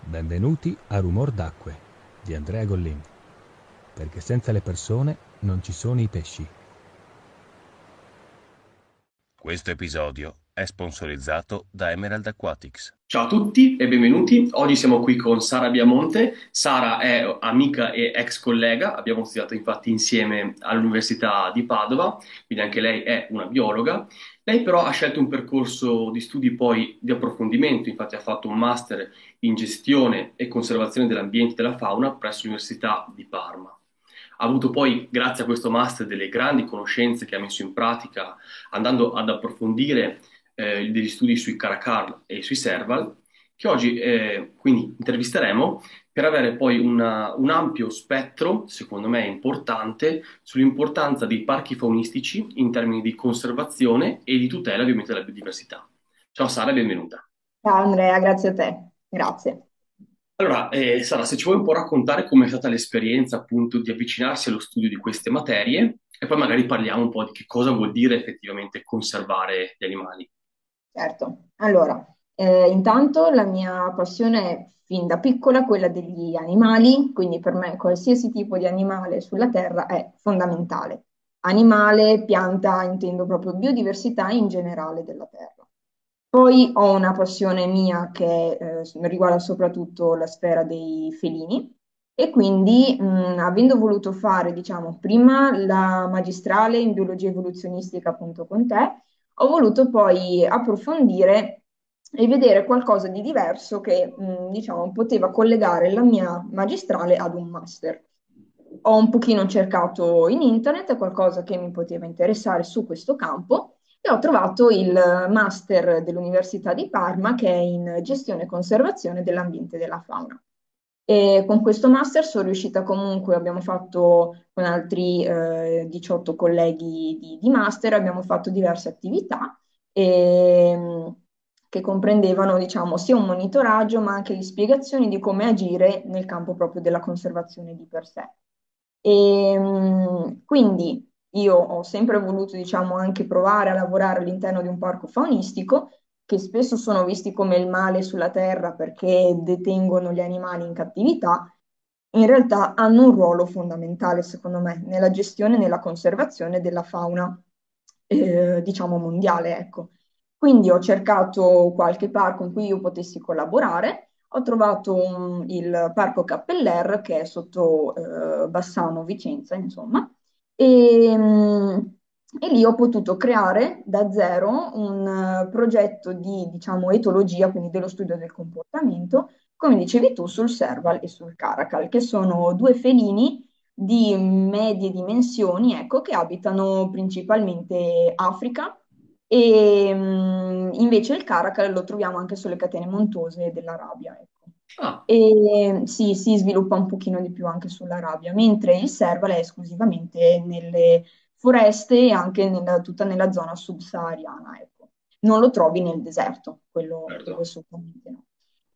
Benvenuti a Rumor d'Acque di Andrea Gollin, perché senza le persone non ci sono i pesci. Questo episodio è sponsorizzato da Emerald Aquatics. Ciao a tutti e benvenuti. Oggi siamo qui con Sara Biamonte. Sara è amica e ex collega, abbiamo studiato infatti insieme all'Università di Padova, quindi anche lei è una biologa. Lei però ha scelto un percorso di studi poi di approfondimento, infatti ha fatto un master in gestione e conservazione dell'ambiente e della fauna presso l'Università di Parma. Ha avuto poi, grazie a questo master, delle grandi conoscenze che ha messo in pratica andando ad approfondire degli studi sui caracal e sui serval, che oggi quindi intervisteremo per avere poi un ampio spettro, secondo me importante, sull'importanza dei parchi faunistici in termini di conservazione e di tutela ovviamente della biodiversità. Ciao Sara, benvenuta. Ciao Andrea, grazie a te. Grazie. Allora, Sara, se ci vuoi un po' raccontare com'è stata l'esperienza appunto di avvicinarsi allo studio di queste materie e poi magari parliamo un po' di che cosa vuol dire effettivamente conservare gli animali. Certo. Allora, intanto la mia passione è fin da piccola quella degli animali, quindi per me qualsiasi tipo di animale sulla Terra è fondamentale. Animale, pianta, intendo proprio biodiversità in generale della Terra. Poi ho una passione mia che riguarda soprattutto la sfera dei felini e quindi avendo voluto fare, diciamo, prima la magistrale in biologia evoluzionistica appunto con te, ho voluto poi approfondire e vedere qualcosa di diverso che, diciamo, poteva collegare la mia magistrale ad un master. Ho un pochino cercato in internet qualcosa che mi poteva interessare su questo campo e ho trovato il master dell'Università di Parma che è in gestione e conservazione dell'ambiente e della fauna. E con questo master sono riuscita comunque, abbiamo fatto con altri 18 colleghi di master, abbiamo fatto diverse attività che comprendevano, diciamo, sia un monitoraggio ma anche le spiegazioni di come agire nel campo proprio della conservazione di per sé. Quindi io ho sempre voluto, diciamo, anche provare a lavorare all'interno di un parco faunistico, che spesso sono visti come il male sulla terra perché detengono gli animali in cattività, in realtà hanno un ruolo fondamentale, secondo me, nella gestione e nella conservazione della fauna, diciamo, mondiale, ecco. Quindi ho cercato qualche parco in cui io potessi collaborare. Ho trovato il Parco Cappeller che è sotto Bassano, Vicenza, insomma, e, e lì ho potuto creare da zero un progetto di, diciamo, etologia, quindi dello studio del comportamento, come dicevi tu, sul serval e sul caracal, che sono due felini di medie dimensioni, ecco, che abitano principalmente Africa e invece il caracal lo troviamo anche sulle catene montuose dell'Arabia, ecco. Ah, E sì, si sviluppa un pochino di più anche sull'Arabia, mentre il serval è esclusivamente nelle foreste e anche tutta nella zona subsahariana, ecco. Non lo trovi nel deserto, quello certo. assolutamente no.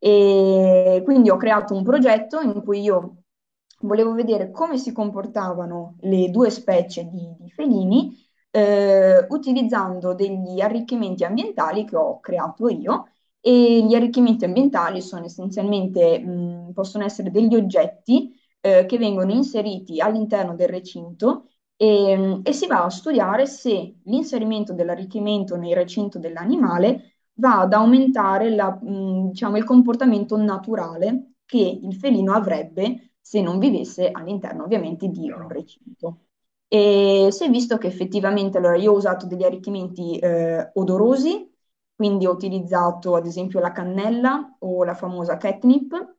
E quindi ho creato un progetto in cui io volevo vedere come si comportavano le due specie di felini utilizzando degli arricchimenti ambientali che ho creato io e gli arricchimenti ambientali sono essenzialmente, possono essere degli oggetti che vengono inseriti all'interno del recinto e si va a studiare se l'inserimento dell'arricchimento nel recinto dell'animale va ad aumentare diciamo, il comportamento naturale che il felino avrebbe se non vivesse all'interno ovviamente di un Chiaro. recinto. E si è visto che effettivamente, allora io ho usato degli arricchimenti odorosi, quindi ho utilizzato ad esempio la cannella o la famosa catnip,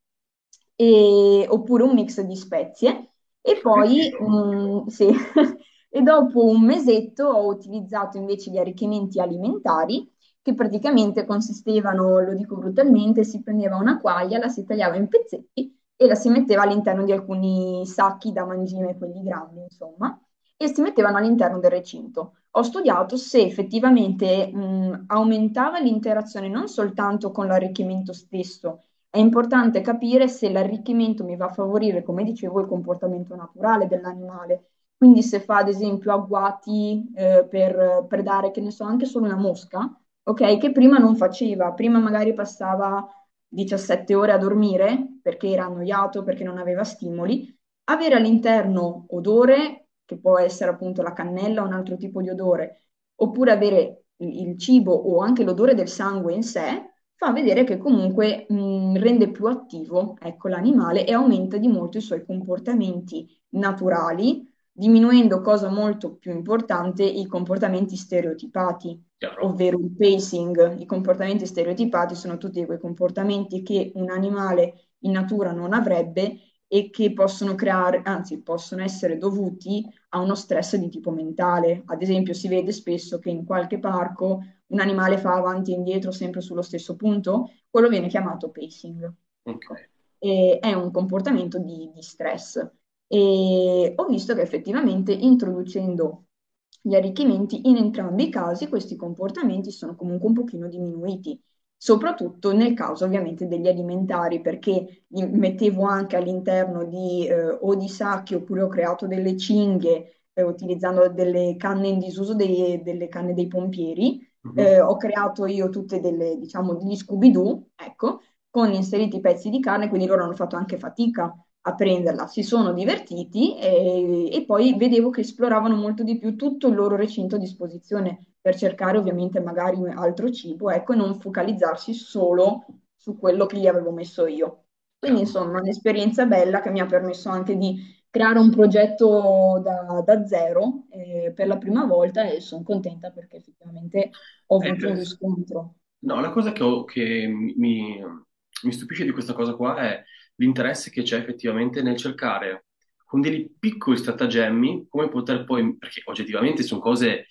oppure un mix di spezie. E Che poi, figo. sì, e dopo un mesetto ho utilizzato invece gli arricchimenti alimentari, che praticamente consistevano, lo dico brutalmente, si prendeva una quaglia, la si tagliava in pezzetti e la si metteva all'interno di alcuni sacchi da mangime, quelli grandi, insomma, e si mettevano all'interno del recinto. Ho studiato se effettivamente aumentava l'interazione non soltanto con l'arricchimento stesso, è importante capire se l'arricchimento mi va a favorire, come dicevo, il comportamento naturale dell'animale. Quindi se fa ad esempio agguati per predare, che ne so, anche solo una mosca, ok, che prima non faceva, prima magari passava 17 ore a dormire perché era annoiato, perché non aveva stimoli, avere all'interno odore, che può essere appunto la cannella o un altro tipo di odore, oppure avere il cibo o anche l'odore del sangue in sé, fa vedere che comunque rende più attivo, ecco, l'animale e aumenta di molto i suoi comportamenti naturali, diminuendo, cosa molto più importante, i comportamenti stereotipati, Chiaro? ovvero il pacing. I comportamenti stereotipati sono tutti quei comportamenti che un animale in natura non avrebbe e che possono creare, anzi, possono essere dovuti a uno stress di tipo mentale. Ad esempio, si vede spesso che in qualche parco un animale fa avanti e indietro sempre sullo stesso punto, quello viene chiamato pacing. Ok. Ecco. E è un comportamento di stress. E ho visto che effettivamente introducendo gli arricchimenti, in entrambi i casi questi comportamenti sono comunque un pochino diminuiti, soprattutto nel caso ovviamente degli alimentari, perché li mettevo anche all'interno o di sacchi oppure ho creato delle cinghie utilizzando delle canne in disuso, delle canne dei pompieri. Mhm. Ho creato io tutte delle, diciamo, degli Scooby-Doo, ecco, con inseriti pezzi di carne, quindi loro hanno fatto anche fatica a prenderla, si sono divertiti e poi vedevo che esploravano molto di più tutto il loro recinto a disposizione per cercare ovviamente magari altro cibo, ecco, e non focalizzarsi solo su quello che gli avevo messo io. Quindi Chiaro. insomma, un'esperienza bella che mi ha permesso anche di creare un progetto da zero per la prima volta e sono contenta perché effettivamente ho È avuto un interessante. riscontro. No, la cosa che mi stupisce di questa cosa qua è l'interesse che c'è effettivamente nel cercare con dei piccoli stratagemmi come poter poi, perché oggettivamente sono cose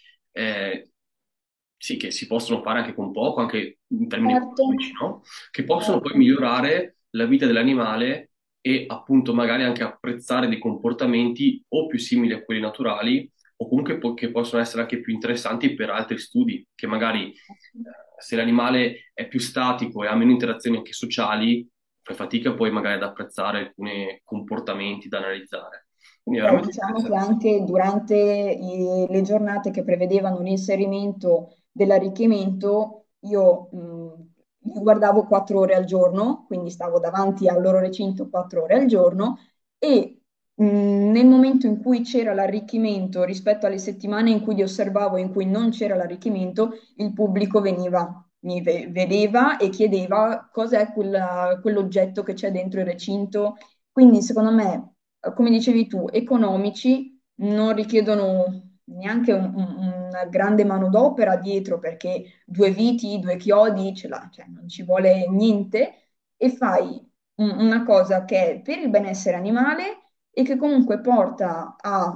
sì, che si possono fare anche con poco, anche in termini Certo, economici, no? Che possono poi certo. migliorare la vita dell'animale e appunto magari anche apprezzare dei comportamenti o più simili a quelli naturali o comunque che possono essere anche più interessanti per altri studi, che magari se l'animale è più statico e ha meno interazioni anche sociali, fai fatica poi magari ad apprezzare alcuni comportamenti da analizzare. Quindi è Beh, veramente diciamo che interessante. anche durante le giornate che prevedevano l'inserimento dell'arricchimento, io li guardavo 4 ore al giorno, quindi stavo davanti al loro recinto 4 ore al giorno e nel momento in cui c'era l'arricchimento rispetto alle settimane in cui li osservavo e in cui non c'era l'arricchimento, il pubblico veniva, vedeva e chiedeva cos'è quell'oggetto che c'è dentro il recinto. Quindi secondo me come dicevi tu, economici, non richiedono neanche una grande manodopera dietro perché due viti, due chiodi, ce l'ha, cioè non ci vuole niente e fai una cosa che è per il benessere animale e che comunque porta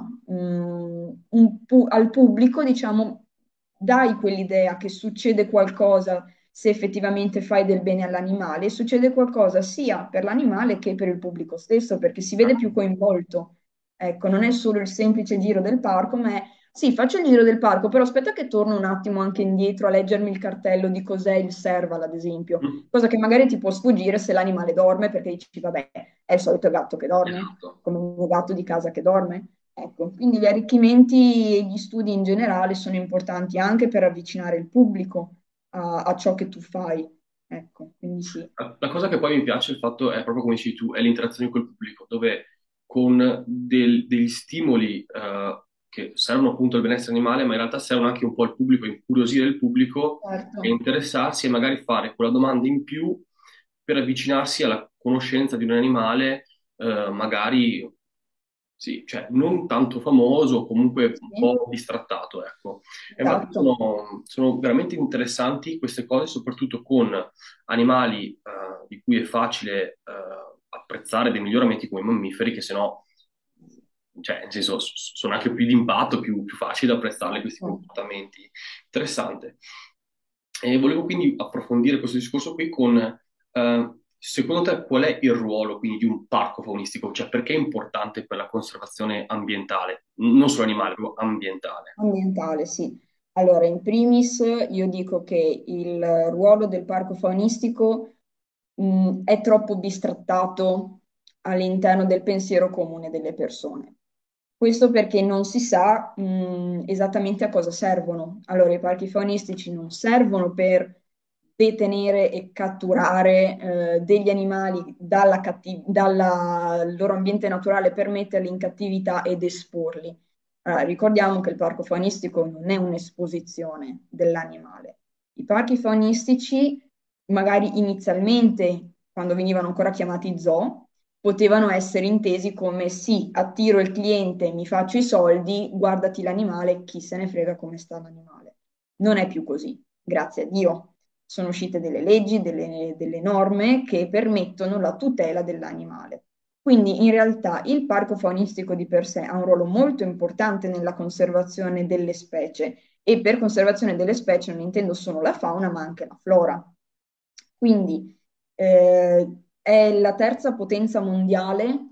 al pubblico, diciamo, dai quell'idea che succede qualcosa se effettivamente fai del bene all'animale, succede qualcosa sia per l'animale che per il pubblico stesso, perché si vede più coinvolto. Ecco, non è solo il semplice giro del parco, ma è sì, faccio il giro del parco, però aspetta che torno un attimo anche indietro a leggermi il cartello di cos'è il serval, ad esempio, Mm, cosa che magari ti può sfuggire se l'animale dorme, perché dici, vabbè, è il solito gatto che dorme, esatto. come il mio gatto di casa che dorme. Ecco, quindi gli arricchimenti e gli studi in generale sono importanti anche per avvicinare il pubblico a ciò che tu fai. Ecco, quindi sì, La cosa che poi mi piace il fatto è proprio come dici tu, è l'interazione col pubblico, dove con degli stimoli che servono appunto al benessere animale, ma in realtà servono anche un po' al pubblico, incuriosire il pubblico e certo, interessarsi e magari fare quella domanda in più per avvicinarsi alla conoscenza di un animale, magari sì, cioè non tanto famoso, comunque un sì, po' distrattato, ecco. E infatti esatto. sono veramente interessanti queste cose, soprattutto con animali di cui è facile apprezzare dei miglioramenti come i mammiferi, che sennò, cioè, nel senso, sono anche più d'impatto, più facili da apprezzare questi Certo. comportamenti. Interessante. E volevo quindi approfondire questo discorso qui con, secondo te, qual è il ruolo quindi di un parco faunistico? Cioè, perché è importante per la conservazione ambientale? Non solo animale, proprio ambientale. Ambientale, sì. Allora, in primis io dico che il ruolo del parco faunistico è troppo bistrattato all'interno del pensiero comune delle persone. Questo perché non si sa esattamente a cosa servono. Allora, i parchi faunistici non servono per detenere e catturare degli animali dal loro ambiente naturale per metterli in cattività ed esporli. Allora, ricordiamo che il parco faunistico non è un'esposizione dell'animale. I parchi faunistici, magari inizialmente, quando venivano ancora chiamati zoo, potevano essere intesi come sì, attiro il cliente, mi faccio i soldi, guardati l'animale, chi se ne frega come sta l'animale. Non è più così, grazie a Dio. Sono uscite delle leggi, delle norme che permettono la tutela dell'animale. Quindi in realtà il parco faunistico di per sé ha un ruolo molto importante nella conservazione delle specie e per conservazione delle specie non intendo solo la fauna ma anche la flora. Quindi è la terza potenza mondiale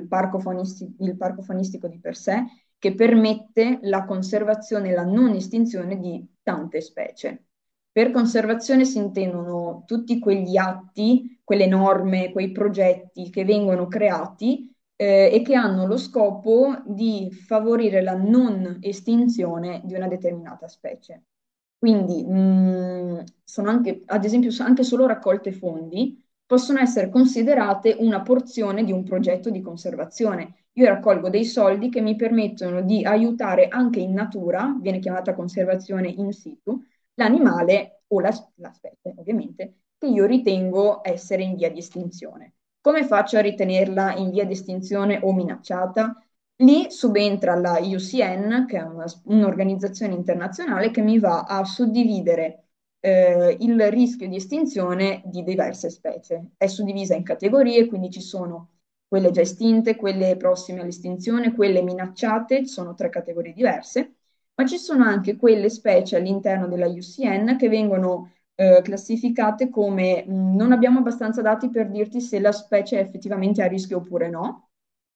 il parco faunistico di per sé che permette la conservazione e la non estinzione di tante specie. Per conservazione si intendono tutti quegli atti, quelle norme, quei progetti che vengono creati e che hanno lo scopo di favorire la non estinzione di una determinata specie. Quindi sono anche, ad esempio, anche solo raccolte fondi possono essere considerate una porzione di un progetto di conservazione. Io raccolgo dei soldi che mi permettono di aiutare anche in natura, viene chiamata conservazione in situ, l'animale o la specie, ovviamente, che io ritengo essere in via di estinzione. Come faccio a ritenerla in via di estinzione o minacciata? Lì subentra la IUCN, che è un'organizzazione internazionale che mi va a suddividere il rischio di estinzione di diverse specie. È suddivisa in categorie, quindi ci sono quelle già estinte, quelle prossime all'estinzione, quelle minacciate, sono tre categorie diverse, ma ci sono anche quelle specie all'interno della IUCN che vengono classificate come non abbiamo abbastanza dati per dirti se la specie è effettivamente a rischio oppure no.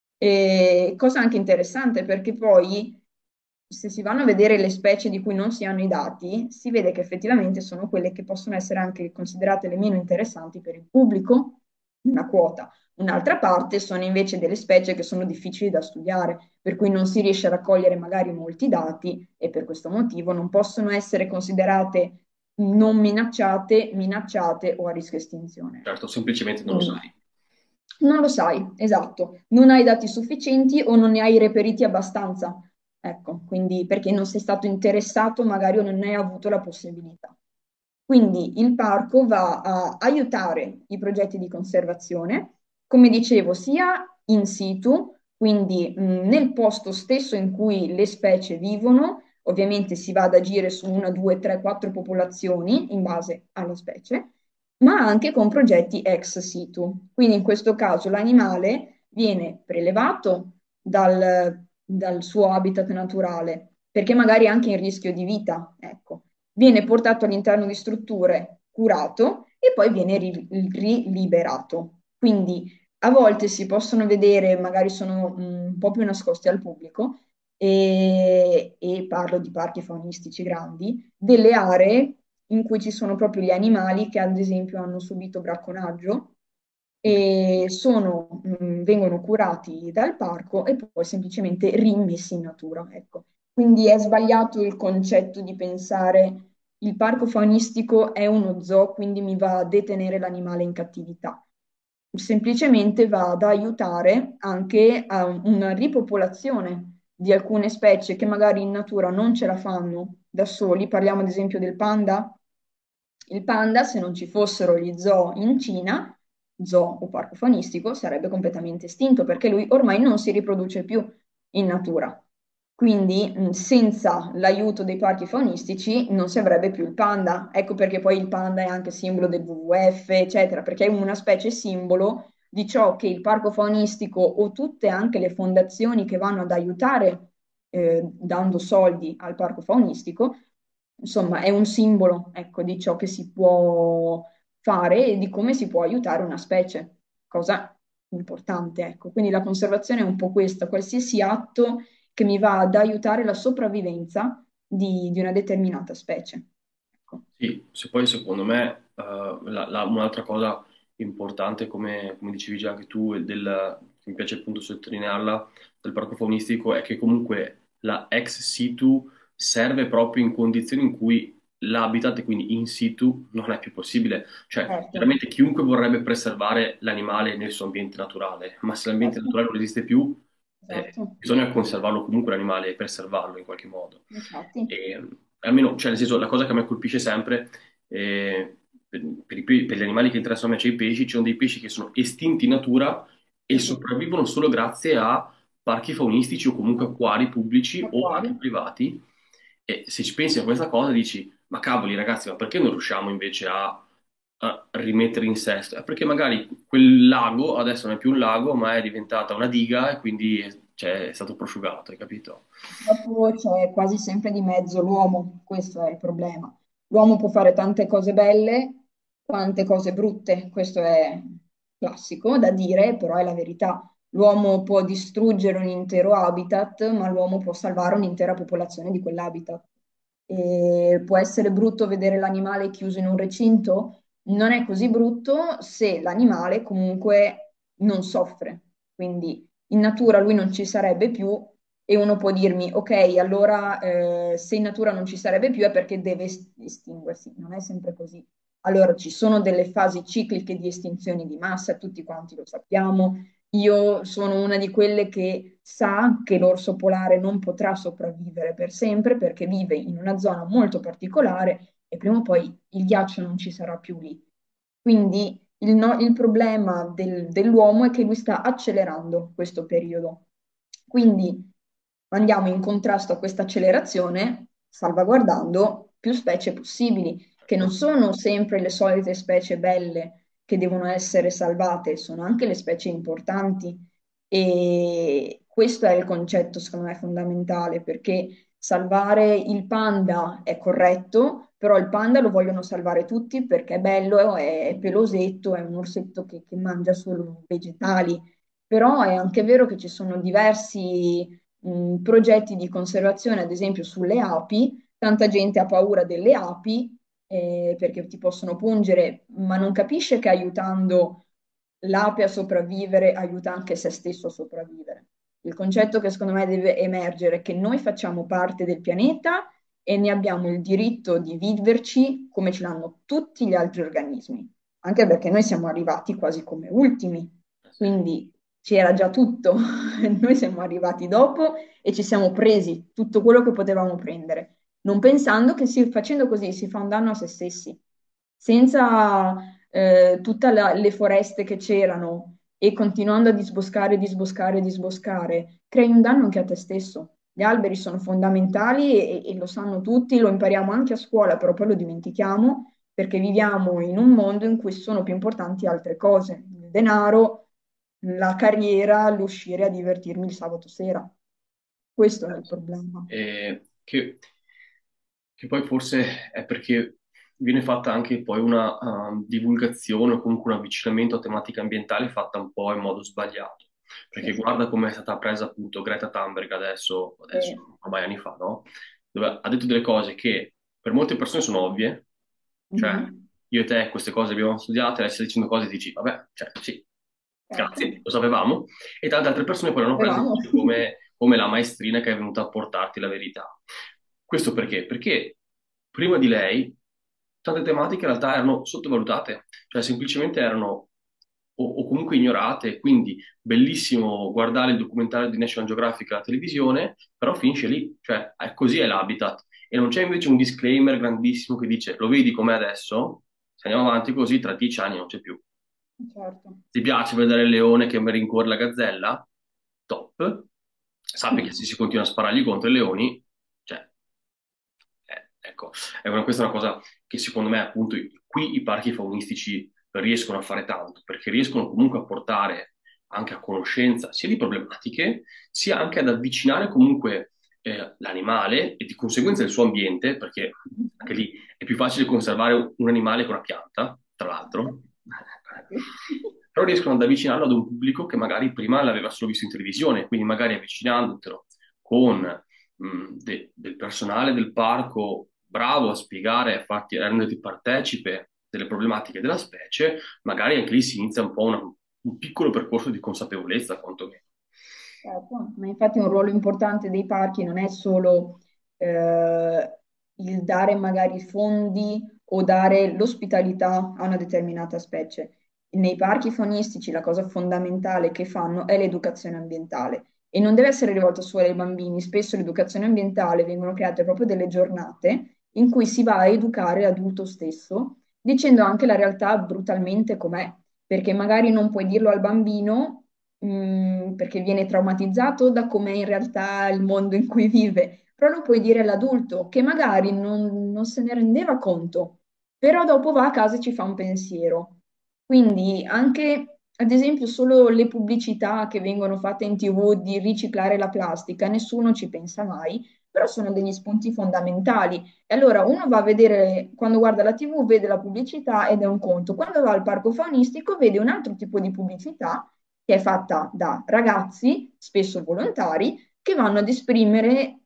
E cosa anche interessante perché poi se si vanno a vedere le specie di cui non si hanno i dati, si vede che effettivamente sono quelle che possono essere anche considerate le meno interessanti per il pubblico, una quota. Un'altra parte sono invece delle specie che sono difficili da studiare, per cui non si riesce a raccogliere magari molti dati e per questo motivo non possono essere considerate non minacciate, minacciate o a rischio estinzione. Certo, semplicemente non lo Quindi sai. non lo sai, esatto, non hai dati sufficienti o non ne hai reperiti abbastanza. Ecco, quindi perché non sei stato interessato magari o non ne hai avuto la possibilità. Quindi il parco va a aiutare i progetti di conservazione, come dicevo, sia in situ, quindi nel posto stesso in cui le specie vivono, ovviamente si va ad agire su una, due, tre, quattro popolazioni in base alla specie, ma anche con progetti ex situ. Quindi in questo caso l'animale viene prelevato dal suo habitat naturale, perché magari è anche in rischio di vita, ecco. Viene portato all'interno di strutture, curato e poi viene riliberato. Quindi a volte si possono vedere, magari sono un po' più nascosti al pubblico, e parlo di parchi faunistici grandi, delle aree in cui ci sono proprio gli animali che ad esempio hanno subito bracconaggio e vengono curati dal parco e poi semplicemente rimessi in natura, ecco. Quindi è sbagliato il concetto di pensare il parco faunistico è uno zoo, quindi mi va a detenere l'animale in cattività. Semplicemente va ad aiutare anche a una ripopolazione di alcune specie che magari in natura non ce la fanno da soli. Parliamo ad esempio del panda. Il panda, se non ci fossero gli zoo in Cina, zoo o parco faunistico, sarebbe completamente estinto perché lui ormai non si riproduce più in natura. Quindi senza l'aiuto dei parchi faunistici non si avrebbe più il panda. Ecco perché poi il panda è anche simbolo del WWF, eccetera, perché è una specie simbolo di ciò che il parco faunistico o tutte anche le fondazioni che vanno ad aiutare dando soldi al parco faunistico, insomma, è un simbolo, ecco, di ciò che si può fare e di come si può aiutare una specie, cosa importante, ecco. Quindi la conservazione è un po' questa, qualsiasi atto che mi va ad aiutare la sopravvivenza di una determinata specie. Ecco. Sì, se poi secondo me un'altra cosa importante, come dicevi già anche tu, che mi piace appunto sottolinearla, del parco faunistico, è che comunque la ex situ serve proprio in condizioni in cui l'habitat e quindi in situ non è più possibile. Cioè, certo, chiaramente chiunque vorrebbe preservare l'animale nel suo ambiente naturale, ma se l'ambiente certo, naturale non esiste più, esatto, bisogna conservarlo comunque l'animale e preservarlo in qualche modo. infatti, E, almeno, cioè, nel senso, la cosa che a me colpisce sempre, per gli animali che interessano a me, cioè i pesci, ci sono dei pesci che sono estinti in natura e sì, sì, sopravvivono solo grazie a parchi faunistici o comunque acquari pubblici o acquari. anche privati. E se ci pensi a questa cosa dici, ma cavoli ragazzi, ma perché non riusciamo invece a rimettere in sesto? È perché magari quel lago adesso non è più un lago, ma è diventata una diga e quindi cioè, è stato prosciugato, hai capito? Purtroppo c'è quasi sempre di mezzo l'uomo, questo è il problema. L'uomo può fare tante cose belle, quante cose brutte, questo è classico da dire, però è la verità. L'uomo può distruggere un intero habitat, ma l'uomo può salvare un'intera popolazione di quell'habitat. E può essere brutto vedere l'animale chiuso in un recinto? Non è così brutto se l'animale comunque non soffre. Quindi in natura lui non ci sarebbe più e uno può dirmi, ok, allora se in natura non ci sarebbe più è perché deve estinguersi. Non è sempre così. Allora ci sono delle fasi cicliche di estinzione di massa, tutti quanti lo sappiamo. Io sono una di quelle che sa che l'orso polare non potrà sopravvivere per sempre perché vive in una zona molto particolare e prima o poi il ghiaccio non ci sarà più lì. Quindi il problema dell'uomo è che lui sta accelerando questo periodo. Quindi andiamo in contrasto a questa accelerazione, salvaguardando più specie possibili, che non sono sempre le solite specie belle che devono essere salvate, sono anche le specie importanti. E questo è il concetto, secondo me, fondamentale, perché salvare il panda è corretto, però il panda lo vogliono salvare tutti perché è bello, è pelosetto, è un orsetto che mangia solo vegetali. Però è anche vero che ci sono diversi progetti di conservazione, ad esempio sulle api. Tanta gente ha paura delle api perché ti possono pungere, ma non capisce che aiutando l'ape a sopravvivere aiuta anche se stesso a sopravvivere. Il concetto che secondo me deve emergere è che noi facciamo parte del pianeta e ne abbiamo il diritto di viverci come ce l'hanno tutti gli altri organismi, anche perché noi siamo arrivati quasi come ultimi, quindi c'era già tutto, noi siamo arrivati dopo e ci siamo presi tutto quello che potevamo prendere, non pensando che facendo così si fa un danno a se stessi, senza tutte le foreste che c'erano e continuando a disboscare, disboscare, disboscare, crei un danno anche a te stesso. Gli alberi sono fondamentali e lo sanno tutti, lo impariamo anche a scuola, però poi lo dimentichiamo perché viviamo in un mondo in cui sono più importanti altre cose, il denaro, la carriera, l'uscire a divertirmi il sabato sera. Questo è il problema. Che poi forse è perché viene fatta anche poi una divulgazione o comunque un avvicinamento a tematiche ambientali fatta un po' in modo sbagliato. Sì, Perché guarda come è stata presa appunto Greta Thunberg sì. ormai anni fa, no? Dove ha detto delle cose che per molte persone sono ovvie, cioè Mhm. io e te queste cose abbiamo studiate, lei sta dicendo cose e dici, vabbè, cioè sì, Certo, grazie, lo sapevamo, e tante altre persone poi l'hanno presa sapevamo. invece come la maestrina che è venuta a portarti la verità. Questo perché? Perché prima di lei tante tematiche in realtà erano sottovalutate, cioè semplicemente erano o comunque ignorate, quindi bellissimo guardare il documentario di National Geographic alla televisione, però finisce lì, cioè così è l'habitat. E non c'è invece un disclaimer grandissimo che dice, lo vedi com'è adesso? Se andiamo avanti così, tra 10 anni non c'è più. Certo. Ti piace vedere il leone che rincorre la gazzella? Top. Sappi che se si continua a sparargli contro i leoni, cioè, ecco, questa è una cosa che secondo me, appunto, qui i parchi faunistici riescono a fare tanto, perché riescono comunque a portare anche a conoscenza sia di problematiche, sia anche ad avvicinare comunque l'animale e di conseguenza il suo ambiente, perché anche lì è più facile conservare un animale che una pianta, tra l'altro. Però riescono ad avvicinarlo ad un pubblico che magari prima l'aveva solo visto in televisione, quindi magari avvicinandotelo con del personale del parco bravo a spiegare, a renderti partecipe delle problematiche della specie, magari anche lì si inizia un po' un piccolo percorso di consapevolezza, quantomeno. Certo, ma infatti un ruolo importante dei parchi non è solo eh, il dare magari fondi o dare l'ospitalità a una determinata specie. Nei parchi faunistici la cosa fondamentale che fanno è l'educazione ambientale e non deve essere rivolta solo ai bambini. Spesso l'educazione ambientale vengono create proprio delle giornate in cui si va a educare l'adulto stesso, dicendo anche la realtà brutalmente com'è, perché magari non puoi dirlo al bambino, perché viene traumatizzato da com'è in realtà il mondo in cui vive, però lo puoi dire all'adulto che magari non se ne rendeva conto, però dopo va a casa e ci fa un pensiero. Quindi anche, ad esempio, solo le pubblicità che vengono fatte in TV di riciclare la plastica, nessuno ci pensa mai, però sono degli spunti fondamentali. E allora uno va a vedere, quando guarda la TV, vede la pubblicità ed è un conto. Quando va al parco faunistico, vede un altro tipo di pubblicità che è fatta da ragazzi, spesso volontari, che vanno ad esprimere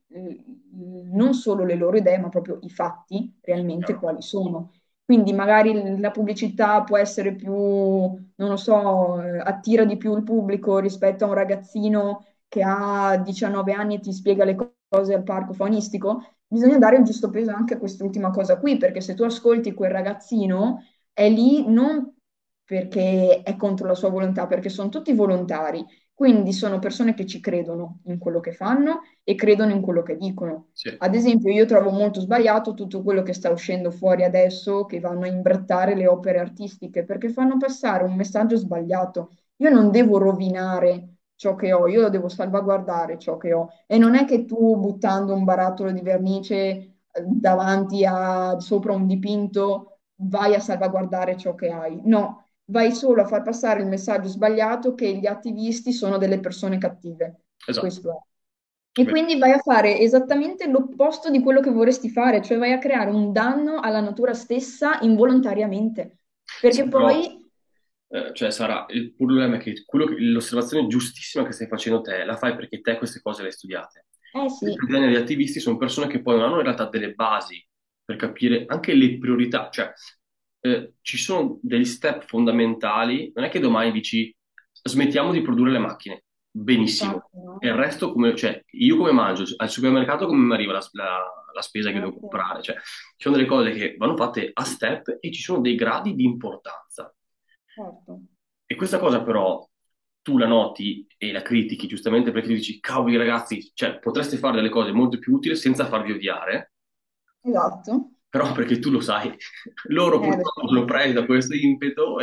non solo le loro idee, ma proprio i fatti realmente Chiaro. quali sono. Quindi magari la pubblicità può essere più, non lo so, attira di più il pubblico rispetto a un ragazzino che ha 19 anni e ti spiega le cose al parco faunistico. Bisogna dare il giusto peso anche a quest'ultima cosa qui, perché se tu ascolti quel ragazzino, è lì non perché è contro la sua volontà, perché sono tutti volontari, quindi sono persone che ci credono in quello che fanno e credono in quello che dicono. Sì, Ad esempio, io trovo molto sbagliato tutto quello che sta uscendo fuori adesso, che vanno a imbrattare le opere artistiche, perché fanno passare un messaggio sbagliato. Io non devo rovinare ciò che ho, io devo salvaguardare ciò che ho. E non è che tu buttando un barattolo di vernice davanti a sopra un dipinto vai a salvaguardare ciò che hai. No, vai solo a far passare il messaggio sbagliato che gli attivisti sono delle persone cattive. esatto. Questo è. E Beh, quindi vai a fare esattamente l'opposto di quello che vorresti fare, cioè vai a creare un danno alla natura stessa involontariamente. sì, Perché però, poi, cioè, Sara, il problema è che, l'osservazione giustissima che stai facendo te, la fai perché te queste cose le hai studiate. eh Il sì, problema degli attivisti sono persone che poi non hanno in realtà delle basi per capire anche le priorità, cioè, ci sono degli step fondamentali, non è che domani dici smettiamo di produrre le macchine, benissimo. infatti, E il no? resto, come, cioè, io come mangio, al supermercato come mi arriva la spesa che devo Sì, comprare, cioè, ci sono delle cose che vanno fatte a step e ci sono dei gradi di importanza. certo. E questa cosa però tu la noti e la critichi giustamente perché tu dici, cavoli ragazzi, cioè, potreste fare delle cose molto più utili senza farvi odiare, Esatto. però perché tu lo sai. Loro Lo purtroppo so. sono presi da questo impeto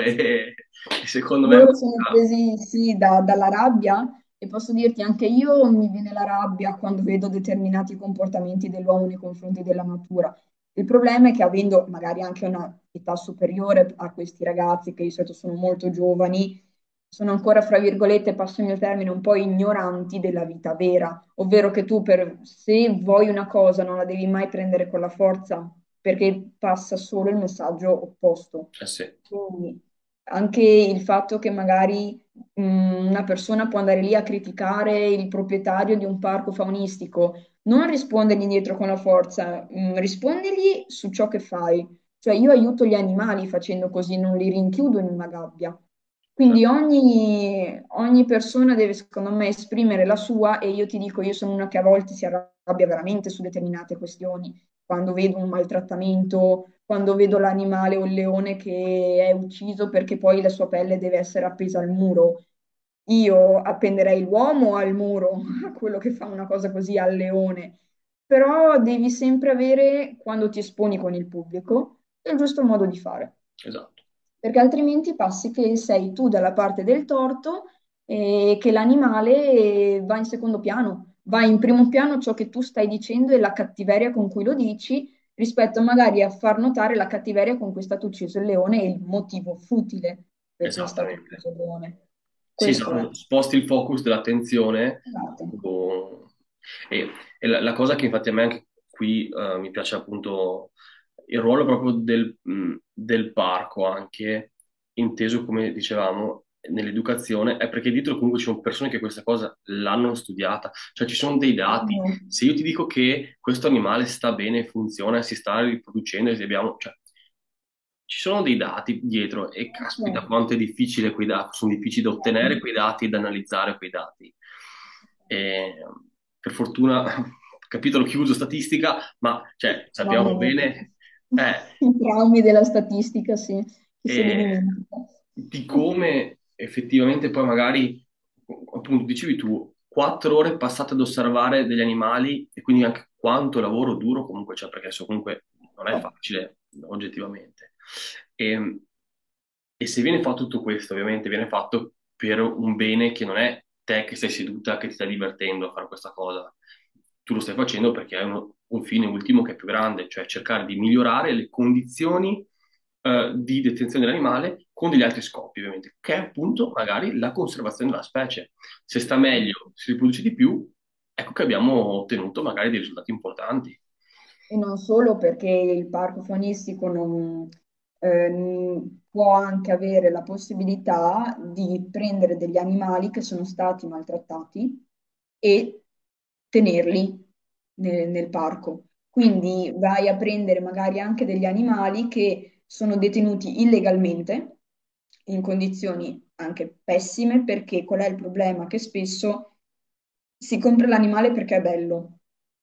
e secondo me... Loro sono presi, sì, dalla rabbia e posso dirti anche io mi viene la rabbia quando vedo determinati comportamenti dell'uomo nei confronti della natura. Il problema è che avendo magari anche una età superiore a questi ragazzi, che di solito sono molto giovani, sono ancora, fra virgolette, passami il termine, un po' ignoranti della vita vera, ovvero che tu se vuoi una cosa non la devi mai prendere con la forza, perché passa solo il messaggio opposto. Eh sì, Quindi anche il fatto che magari una persona può andare lì a criticare il proprietario di un parco faunistico, non rispondergli indietro con la forza, rispondegli su ciò che fai. Cioè io aiuto gli animali facendo così, non li rinchiudo in una gabbia. Quindi certo. ogni persona deve, secondo me, esprimere la sua e io ti dico, io sono una che a volte si arrabbia veramente su determinate questioni, quando vedo un maltrattamento, quando vedo l'animale o il leone che è ucciso perché poi la sua pelle deve essere appesa al muro. Io appenderei l'uomo al muro, quello che fa una cosa così al leone. Però devi sempre avere, quando ti esponi con il pubblico, il giusto modo di fare, Esatto. perché altrimenti passi che sei tu dalla parte del torto e che l'animale va in secondo piano, va in primo piano ciò che tu stai dicendo e la cattiveria con cui lo dici, rispetto magari a far notare la cattiveria con cui è stato ucciso il leone e il motivo futile per cui è stato Esattamente. ucciso il leone. Sì, Questo è. esatto, sposti il focus dell'attenzione Esatto. su- e la cosa che infatti a me anche qui mi piace appunto il ruolo proprio del parco anche inteso come dicevamo nell'educazione è perché dietro comunque ci sono persone che questa cosa l'hanno studiata, cioè ci sono dei dati. Se io ti dico che questo animale sta bene, funziona, si sta riproducendo, e abbiamo, cioè, ci sono dei dati dietro e Sì. caspita quanto è difficile quei dati, sono difficili da ottenere quei dati e da analizzare quei dati. E, per fortuna capitolo chiuso statistica, ma cioè, Mamma sappiamo mia, bene i traumi della statistica, sì, chi se li eh, dimentica. di come effettivamente poi magari, appunto, dicevi tu, 4 ore passate ad osservare degli animali e quindi anche quanto lavoro duro comunque c'è, perché adesso comunque non è facile oggettivamente. E, e se viene fatto tutto questo, ovviamente viene fatto per un bene che non è te che sei seduta, che ti stai divertendo a fare questa cosa. Tu lo stai facendo perché hai un fine ultimo che è più grande, cioè cercare di migliorare le condizioni di detenzione dell'animale con degli altri scopi, ovviamente, che è appunto magari la conservazione della specie. Se sta meglio, si riproduce di più, ecco che abbiamo ottenuto magari dei risultati importanti. E non solo perché il parco faunistico può anche avere la possibilità di prendere degli animali che sono stati maltrattati e tenerli nel parco. Quindi vai a prendere magari anche degli animali che sono detenuti illegalmente, in condizioni anche pessime, perché qual è il problema? Che spesso si compra l'animale perché è bello.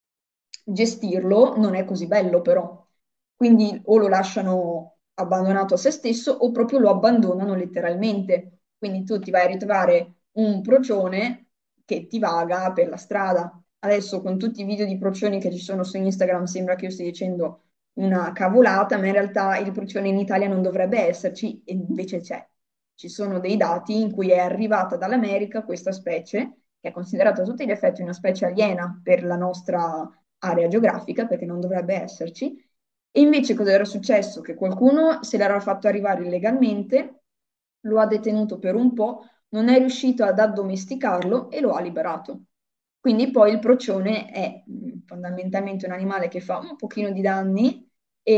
Gestirlo non è così bello però, quindi o lo lasciano abbandonato a se stesso o proprio lo abbandonano letteralmente. Quindi tu ti vai a ritrovare un procione che ti vaga per la strada. Adesso con tutti i video di procioni che ci sono su Instagram sembra che io stia dicendo una cavolata, ma in realtà il procione in Italia non dovrebbe esserci e invece c'è. Ci sono dei dati in cui è arrivata dall'America questa specie, che è considerata a tutti gli effetti una specie aliena per la nostra area geografica, perché non dovrebbe esserci. E invece cosa era successo? Che qualcuno se l'era fatto arrivare illegalmente, lo ha detenuto per un po', non è riuscito ad addomesticarlo e lo ha liberato. Quindi poi il procione è fondamentalmente un animale che fa un pochino di danni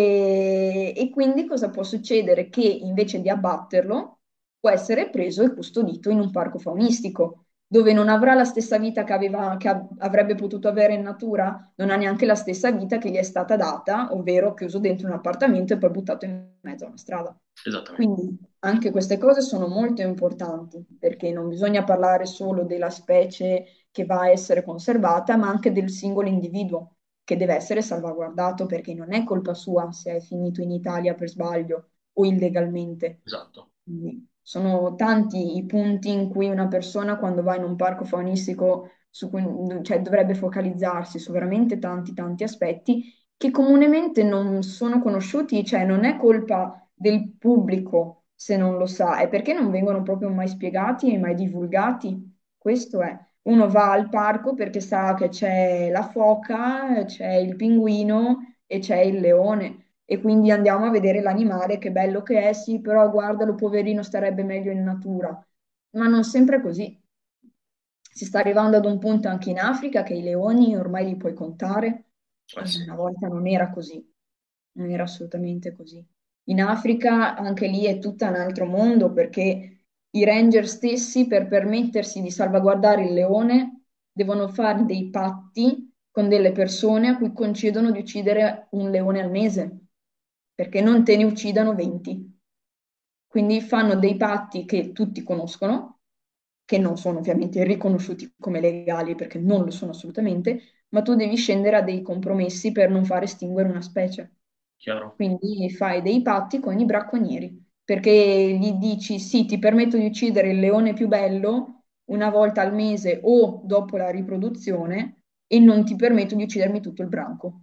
e quindi cosa può succedere? Che invece di abbatterlo può essere preso e custodito in un parco faunistico dove non avrà la stessa vita avrebbe potuto avere in natura, non ha neanche la stessa vita che gli è stata data, ovvero chiuso dentro un appartamento e poi buttato in mezzo a una strada. Esattamente. Quindi anche queste cose sono molto importanti perché non bisogna parlare solo della specie che va a essere conservata, ma anche del singolo individuo che deve essere salvaguardato perché non è colpa sua se è finito in Italia per sbaglio o illegalmente. Esatto. Quindi sono tanti i punti in cui una persona quando va in un parco faunistico cioè, dovrebbe focalizzarsi su veramente tanti, tanti aspetti che comunemente non sono conosciuti, cioè non è colpa del pubblico se non lo sa, è perché non vengono proprio mai spiegati e mai divulgati. Questo è. Uno va al parco perché sa che c'è la foca, c'è il pinguino e c'è il leone e quindi andiamo a vedere l'animale, che bello che è, sì, però guardalo, poverino, starebbe meglio in natura. Ma non sempre è così. Si sta arrivando ad un punto anche in Africa che i leoni ormai li puoi contare. Eh sì, Una volta non era così, non era assolutamente così. In Africa anche lì è tutto un altro mondo perché i ranger stessi per permettersi di salvaguardare il leone devono fare dei patti con delle persone a cui concedono di uccidere un leone al mese, perché non te ne uccidano 20. Quindi fanno dei patti che tutti conoscono, che non sono ovviamente riconosciuti come legali perché non lo sono assolutamente, ma tu devi scendere a dei compromessi per non far estinguere una specie. chiaro. Quindi fai dei patti con i bracconieri, perché gli dici sì, ti permetto di uccidere il leone più bello una volta al mese o dopo la riproduzione e non ti permetto di uccidermi tutto il branco.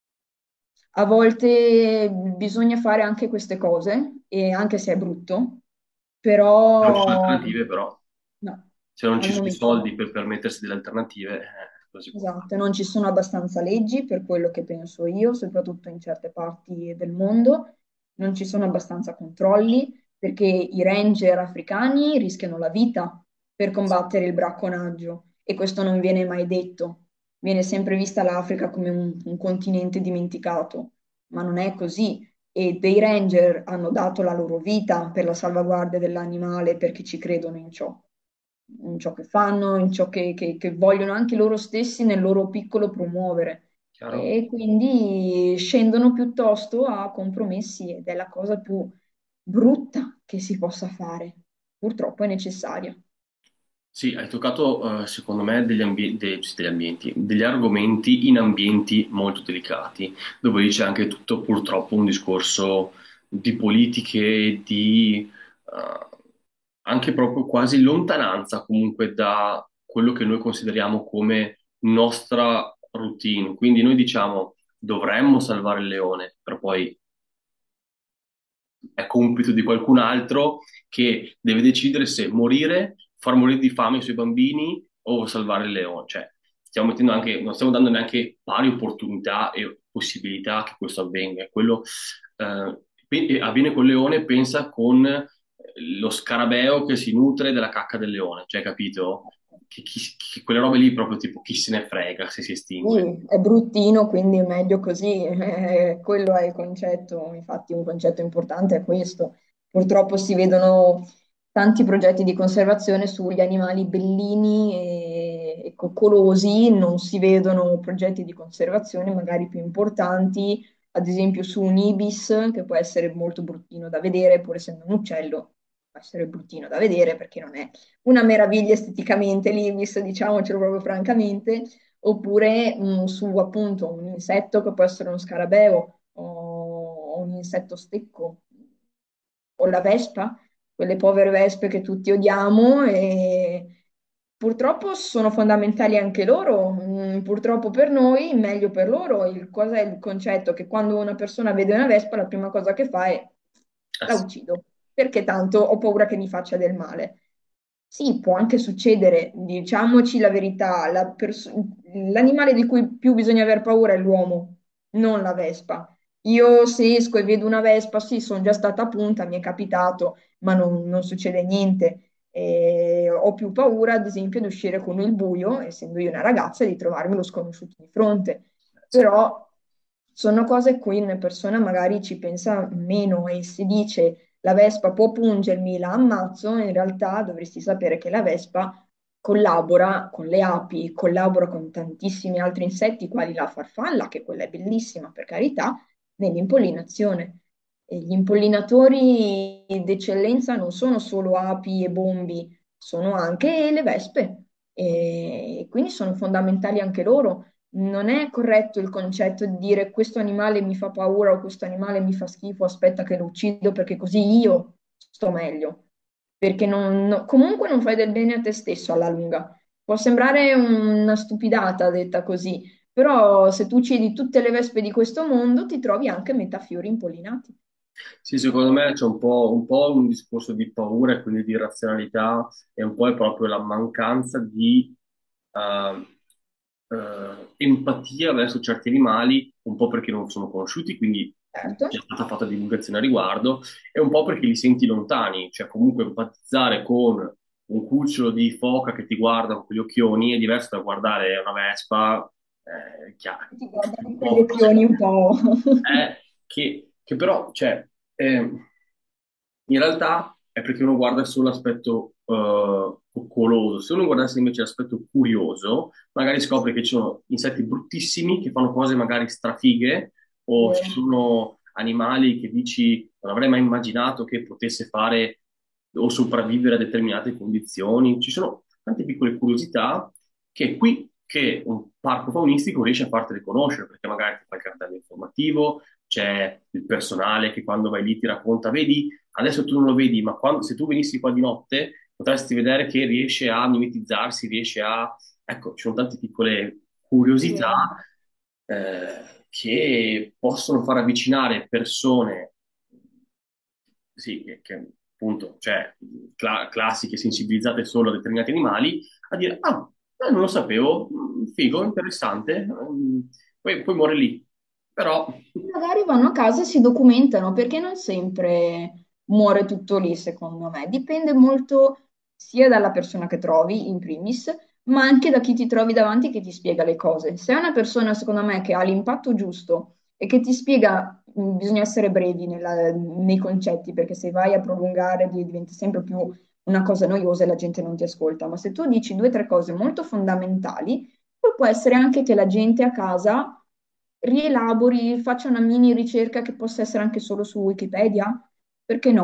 A volte bisogna fare anche queste cose, e anche se è brutto, Non ci sono però alternative, però. no, Se non al ci sono i momento soldi no. per permettersi delle alternative, cosa si può fare? Esatto, non ci sono abbastanza leggi per quello che penso io, soprattutto in certe parti del mondo, non ci sono abbastanza controlli perché i ranger africani rischiano la vita per combattere il bracconaggio e questo non viene mai detto. Viene sempre vista l'Africa come un continente dimenticato, ma non è così. E dei ranger hanno dato la loro vita per la salvaguardia dell'animale perché ci credono in ciò che fanno, in ciò che vogliono anche loro stessi nel loro piccolo promuovere. Chiaro? E quindi scendono piuttosto a compromessi ed è la cosa più brutta che si possa fare. Purtroppo è necessaria. Sì, hai toccato, secondo me, sì, degli ambienti, degli argomenti in ambienti molto delicati, dove c'è anche tutto purtroppo un discorso di politiche, di anche proprio quasi lontananza comunque da quello che noi consideriamo come nostra routine. Quindi noi diciamo dovremmo salvare il leone, però poi è compito di qualcun altro che deve decidere se morire, far morire di fame i suoi bambini o salvare il leone. Cioè, non stiamo dando neanche pari opportunità e possibilità che questo avvenga. Avviene col leone, pensa con lo scarabeo che si nutre della cacca del leone, cioè, capito? Che quelle robe lì proprio tipo chi se ne frega se si estingue. Sì, è bruttino, quindi è meglio così. Quello è il concetto, infatti un concetto importante è questo. Purtroppo si vedono tanti progetti di conservazione sugli animali bellini e coccolosi, non si vedono progetti di conservazione magari più importanti, ad esempio su un ibis, che può essere molto bruttino da vedere, pur essendo un uccello, può essere bruttino da vedere perché non è una meraviglia esteticamente l'ibis, diciamocelo proprio francamente, oppure su appunto un insetto che può essere uno scarabeo o un insetto stecco o la vespa, quelle povere vespe che tutti odiamo e purtroppo sono fondamentali anche loro. Purtroppo per noi, meglio per loro. Cosa è il concetto? Che quando una persona vede una vespa, la prima cosa che fa è Eh la sì. uccido, perché tanto ho paura che mi faccia del male. Sì, può anche succedere, diciamoci la verità, l'animale di cui più bisogna aver paura è l'uomo, non la vespa. Io se esco e vedo una vespa, sì, sono già stata a punta, mi è capitato, ma non succede niente. Ho più paura, ad esempio, di uscire con il buio, essendo io una ragazza, e di trovarmi lo sconosciuto di fronte. Sì. Però sono cose a cui una persona magari ci pensa meno e si dice la vespa può pungermi, la ammazzo, in realtà dovresti sapere che la vespa collabora con le api, collabora con tantissimi altri insetti, quali la farfalla, che quella è bellissima per carità, nell'impollinazione. E gli impollinatori d'eccellenza non sono solo api e bombi, sono anche le vespe e quindi sono fondamentali anche loro. Non è corretto il concetto di dire questo animale mi fa paura o questo animale mi fa schifo, aspetta che lo uccido perché così io sto meglio. Perché comunque non fai del bene a te stesso alla lunga. Può sembrare una stupidata detta così, però se tu uccidi tutte le vespe di questo mondo, ti trovi anche metà fiori impollinati. Sì, secondo me c'è un po' un discorso di paura e quindi di irrazionalità e un po' è proprio la mancanza di eh, empatia verso certi animali, un po' perché non sono conosciuti, quindi Certo, c'è stata fatta divulgazione a riguardo, e un po' perché li senti lontani, cioè comunque empatizzare con un cucciolo di foca che ti guarda con quegli occhioni è diverso da guardare una vespa, chiaro, ti guarda un con quegli po' occhioni un po'. che però, cioè, in realtà è perché uno guarda solo l'aspetto coccoloso. Se uno guardasse invece l'aspetto curioso, magari scopre che ci sono insetti bruttissimi che fanno cose magari strafighe, o ci Vero. sono animali che dici non avrei mai immaginato che potesse fare o sopravvivere a determinate condizioni. Ci sono tante piccole curiosità che un parco faunistico riesce a farti riconoscere, perché magari ti fa il cartello informativo, c'è il personale che quando vai lì ti racconta, vedi, adesso tu non lo vedi, ma se tu venissi qua di notte potresti vedere che riesce a mimetizzarsi, riesce a... Ecco, ci sono tante piccole curiosità Vero. che possono far avvicinare persone, sì, che appunto, cioè, classiche, sensibilizzate solo a determinati animali, a dire, ah, non lo sapevo, figo, interessante, poi muore lì. Però, Magari vanno a casa e si documentano, perché non sempre muore tutto lì, secondo me. Dipende molto sia dalla persona che trovi, in primis, ma anche da chi ti trovi davanti che ti spiega le cose. Se è una persona, secondo me, che ha l'impatto giusto e che ti spiega, bisogna essere brevi nei concetti, perché se vai a prolungare diventa sempre più una cosa noiosa e la gente non ti ascolta. Ma se tu dici due o tre cose molto fondamentali, poi può essere anche che la gente a casa rielabori, faccia una mini ricerca che possa essere anche solo su Wikipedia, perché no?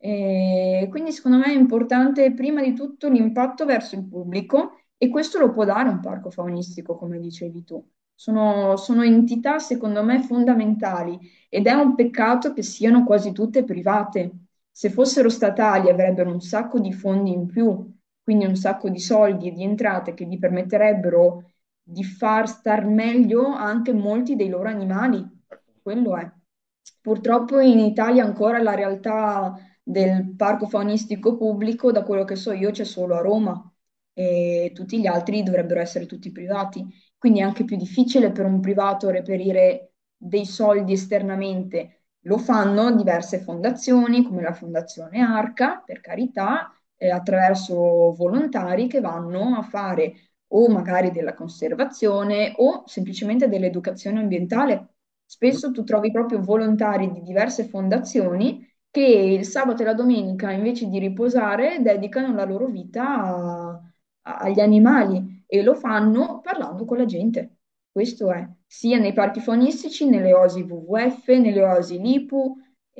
E quindi secondo me è importante prima di tutto l'impatto verso il pubblico e questo lo può dare un parco faunistico, come dicevi tu. Sono entità secondo me fondamentali ed è un peccato che siano quasi tutte private. Se fossero statali avrebbero un sacco di fondi in più, quindi un sacco di soldi e di entrate che gli permetterebbero di far star meglio anche molti dei loro animali. Quello è. Purtroppo in Italia ancora la realtà del parco faunistico pubblico, da quello che so io, c'è solo a Roma e tutti gli altri dovrebbero essere tutti privati. Quindi è anche più difficile per un privato reperire dei soldi esternamente. Lo fanno diverse fondazioni, come la Fondazione Arca, per carità, attraverso volontari che vanno a fare o magari della conservazione o semplicemente dell'educazione ambientale. Spesso tu trovi proprio volontari di diverse fondazioni che il sabato e la domenica, invece di riposare, dedicano la loro vita agli animali e lo fanno parlando con la gente. Questo è, sia nei parchi faunistici, nelle oasi WWF, nelle oasi LIPU,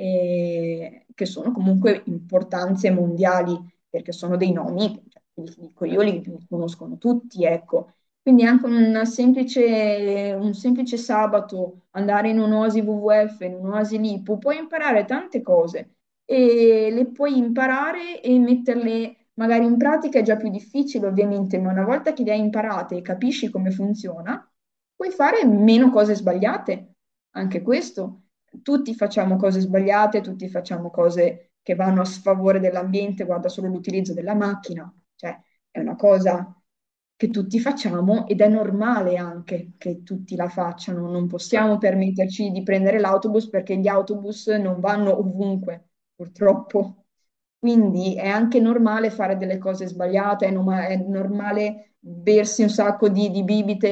che sono comunque importanze mondiali, perché sono dei nomi, cioè, li dico io, li conoscono tutti, ecco. Quindi anche un semplice sabato andare in un'oasi WWF, in un'oasi LIPU, puoi imparare tante cose e le puoi imparare e metterle magari in pratica è già più difficile ovviamente, ma una volta che le hai imparate e capisci come funziona, puoi fare meno cose sbagliate. Anche questo. Tutti facciamo cose sbagliate, tutti facciamo cose che vanno a sfavore dell'ambiente, guarda solo l'utilizzo della macchina, cioè è una cosa che tutti facciamo ed è normale anche che tutti la facciano. Non possiamo permetterci di prendere l'autobus perché gli autobus non vanno ovunque, purtroppo. Quindi è anche normale fare delle cose sbagliate, è normale bersi un sacco di bibite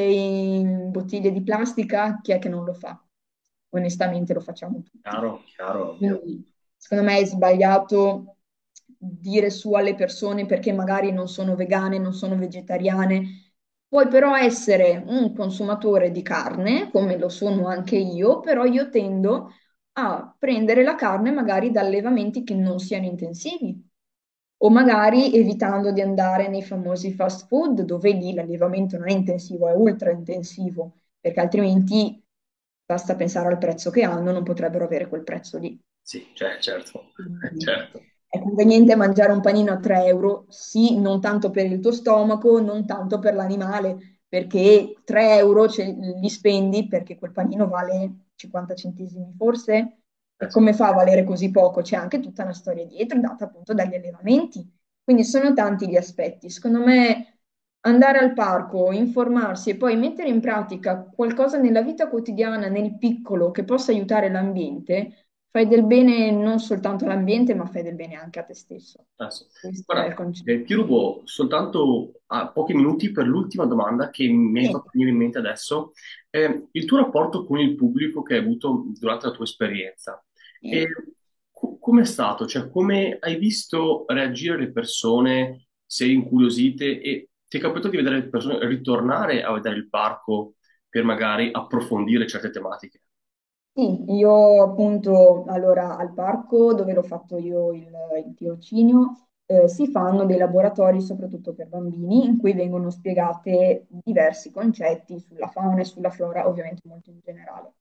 in bottiglie di plastica. Chi è che non lo fa? Onestamente lo facciamo tutti. Chiaro, chiaro, ovvio. Quindi, secondo me è sbagliato dire su alle persone perché magari non sono vegane, non sono vegetariane. Puoi però essere un consumatore di carne, come lo sono anche io, però io tendo a prendere la carne magari da allevamenti che non siano intensivi o magari evitando di andare nei famosi fast food dove lì l'allevamento non è intensivo, è ultra intensivo, perché altrimenti basta pensare al prezzo che hanno, non potrebbero avere quel prezzo lì. Sì, cioè, certo, Quindi certo. è conveniente mangiare un panino a 3 euro, sì, non tanto per il tuo stomaco, non tanto per l'animale, perché 3 euro li spendi perché quel panino vale 50 centesimi forse. E Sì. come fa a valere così poco? C'è anche tutta una storia dietro, data appunto dagli allevamenti. Quindi sono tanti gli aspetti. Secondo me andare al parco, informarsi e poi mettere in pratica qualcosa nella vita quotidiana, nel piccolo, che possa aiutare l'ambiente, fai del bene non soltanto all'ambiente, ma fai del bene anche a te stesso. Sì. Questo è il Guarda, concetto. ti rubo soltanto pochi minuti per l'ultima domanda che mi hai Sì. fatto venire in mente adesso. Il tuo rapporto con il pubblico che hai avuto durante la tua esperienza. E Sì. com'è stato? Cioè, come hai visto reagire le persone? Sei incuriosite e ti è capitato di vedere le persone ritornare a vedere il parco per magari approfondire certe tematiche? Sì, io appunto allora al parco dove l'ho fatto io il tirocinio si fanno dei laboratori soprattutto per bambini in cui vengono spiegate diversi concetti sulla fauna e sulla flora, ovviamente molto in generale.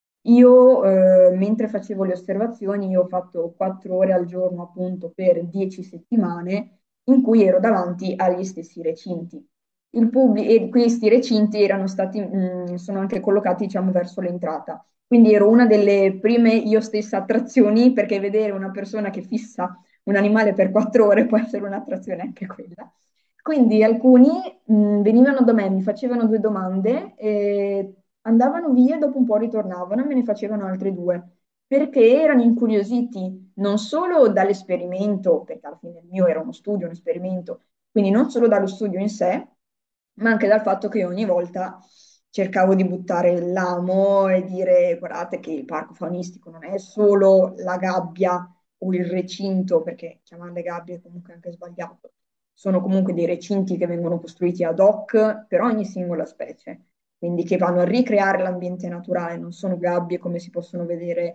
Io mentre facevo le osservazioni, io ho fatto 4 ore al giorno appunto per 10 settimane in cui ero davanti agli stessi recinti. E questi recinti erano stati, sono anche collocati diciamo verso l'entrata. Quindi ero una delle prime io stessa attrazioni, perché vedere una persona che fissa un animale per 4 ore può essere un'attrazione anche quella. Quindi alcuni venivano da me, mi facevano due domande, andavano via e dopo un po' ritornavano e me ne facevano altre due, perché erano incuriositi non solo dall'esperimento, perché alla fine il mio era uno studio, un esperimento, quindi non solo dallo studio in sé, ma anche dal fatto che ogni volta cercavo di buttare l'amo e dire guardate che il parco faunistico non è solo la gabbia o il recinto, perché chiamarle gabbie è comunque anche sbagliato, sono comunque dei recinti che vengono costruiti ad hoc per ogni singola specie, quindi che vanno a ricreare l'ambiente naturale, non sono gabbie come si possono vedere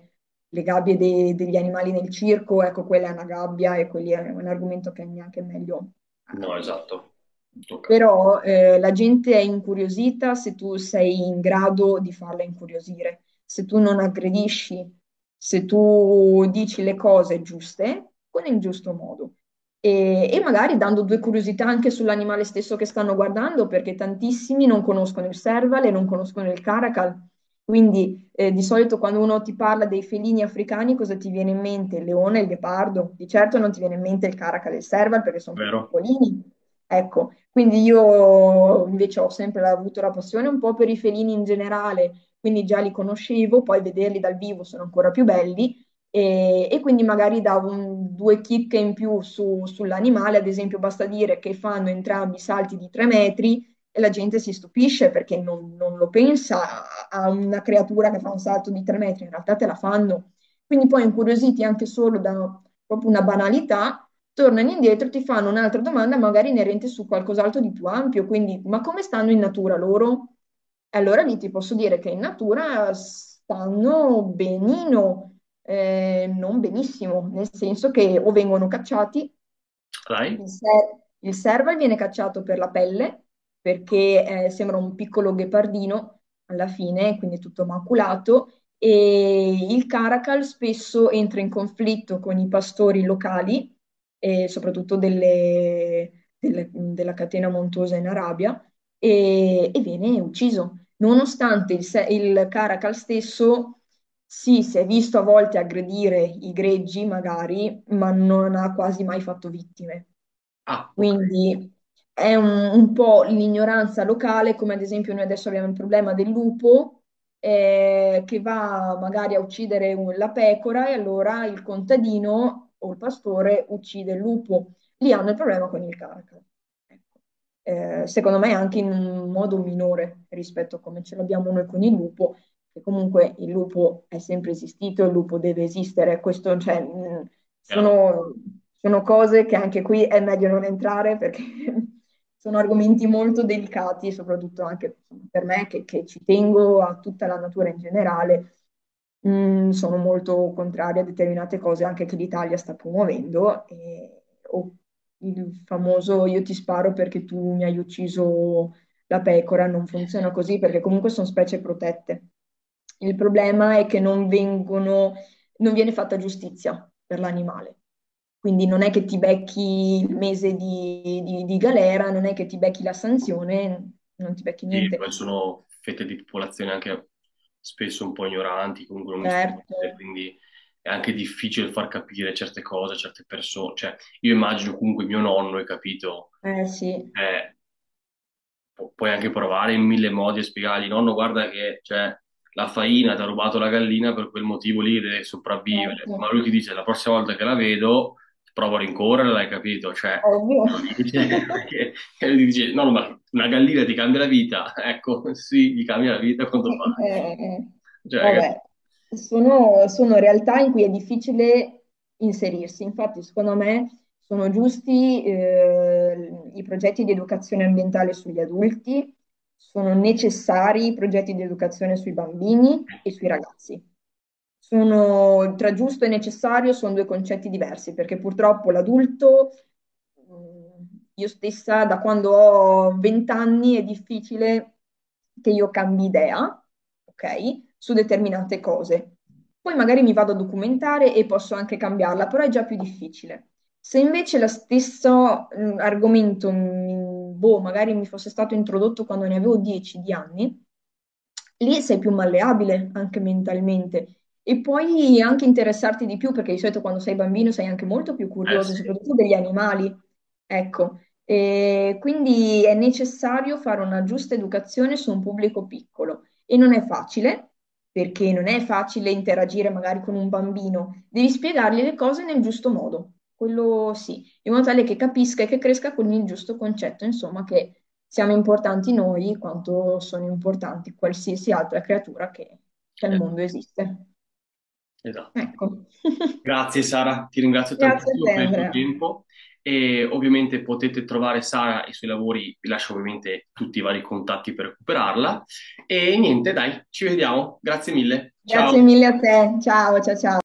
le gabbie degli animali nel circo, ecco, quella è una gabbia e quelli è un argomento che è neanche meglio No, approfondire. esatto. Tocca. Però la gente è incuriosita se tu sei in grado di farla incuriosire, se tu non aggredisci, se tu dici le cose giuste con il giusto modo. E magari dando due curiosità anche sull'animale stesso che stanno guardando, perché tantissimi non conoscono il serval e non conoscono il caracal. Quindi di solito quando uno ti parla dei felini africani, cosa ti viene in mente? Il leone, il ghepardo. Di certo non ti viene in mente il caracal e il serval perché sono più Vero? piccolini. Ecco, quindi io invece ho sempre avuto la passione un po' per i felini in generale, quindi già li conoscevo, poi vederli dal vivo sono ancora più belli e quindi magari davo due chicche in più sull'animale, ad esempio basta dire che fanno entrambi salti di 3 metri e la gente si stupisce perché non lo pensa a una creatura che fa un salto di 3 metri, in realtà te la fanno. Quindi poi incuriositi anche solo da proprio una banalità tornano indietro, ti fanno un'altra domanda, magari inerente su qualcos'altro di più ampio, quindi ma come stanno in natura loro? E allora lì ti posso dire che in natura stanno benino, non benissimo, nel senso che o vengono cacciati, Dai. il serval viene cacciato per la pelle, perché sembra un piccolo ghepardino alla fine, quindi tutto maculato, e il caracal spesso entra in conflitto con i pastori locali, soprattutto della catena montuosa in Arabia, e viene ucciso. Nonostante il caracal stesso, sì, si è visto a volte aggredire i greggi, magari, ma non ha quasi mai fatto vittime. Ah, ok. Quindi è un po' l'ignoranza locale, come ad esempio noi adesso abbiamo il problema del lupo che va magari a uccidere la pecora e allora il contadino o il pastore uccide il lupo. Lì hanno il problema con il caracal. Ecco. Secondo me anche in un modo minore rispetto a come ce l'abbiamo noi con il lupo, che comunque il lupo è sempre esistito, il lupo deve esistere. Questo, cioè, Chiaro. sono cose che anche qui è meglio non entrare perché sono argomenti molto delicati, soprattutto anche per me che ci tengo a tutta la natura in generale. Sono molto contraria a determinate cose anche che l'Italia sta promuovendo. O il famoso io ti sparo perché tu mi hai ucciso la pecora non funziona così perché comunque sono specie protette. Il problema è che non viene fatta giustizia per l'animale. Quindi non è che ti becchi il mese di galera, non è che ti becchi la sanzione, non ti becchi Sì, niente. poi sono fette di popolazione anche spesso un po' ignoranti, comunque non Certo, istruite, quindi è anche difficile far capire certe cose a certe persone. Cioè, io immagino comunque mio nonno, hai capito, eh sì, eh, puoi anche provare in mille modi a spiegargli, nonno, guarda che cioè, la faina ti ha rubato la gallina per quel motivo lì, deve sopravvivere. Ma certo, lui ti dice, la prossima volta che la vedo, provo a rincorrerla, hai capito? Cioè, ovvio. lo dice, e lui ti dice, no, ma una gallina ti cambia la vita? Ecco, sì, gli cambia la vita quando fa. Eh, Cioè, vabbè, sono realtà in cui è difficile inserirsi. Infatti, secondo me, sono giusti i progetti di educazione ambientale sugli adulti, sono necessari i progetti di educazione sui bambini e sui ragazzi. Tra giusto e necessario sono due concetti diversi, perché purtroppo l'adulto, io stessa, da quando ho 20 anni, è difficile che io cambi idea, ok, su determinate cose. Poi magari mi vado a documentare e posso anche cambiarla, però è già più difficile. Se invece lo stesso argomento, boh, magari mi fosse stato introdotto quando ne avevo 10 di anni, lì sei più malleabile anche mentalmente e puoi anche interessarti di più perché di solito quando sei bambino sei anche molto più curioso, sì, soprattutto degli animali. Ecco, e quindi è necessario fare una giusta educazione su un pubblico piccolo e non è facile perché non è facile interagire magari con un bambino, devi spiegargli le cose nel giusto modo, quello sì, in modo tale che capisca e che cresca con il giusto concetto, insomma, che siamo importanti noi quanto sono importanti qualsiasi altra creatura che al eh, mondo esiste. esatto. Ecco. Grazie Sara, ti ringrazio Grazie a tantissimo te, per il tuo Andrea. tempo e ovviamente potete trovare Sara e i suoi lavori, vi lascio ovviamente tutti i vari contatti per recuperarla e niente, dai, ci vediamo, grazie mille, Grazie ciao. mille a te. Ciao, ciao, ciao.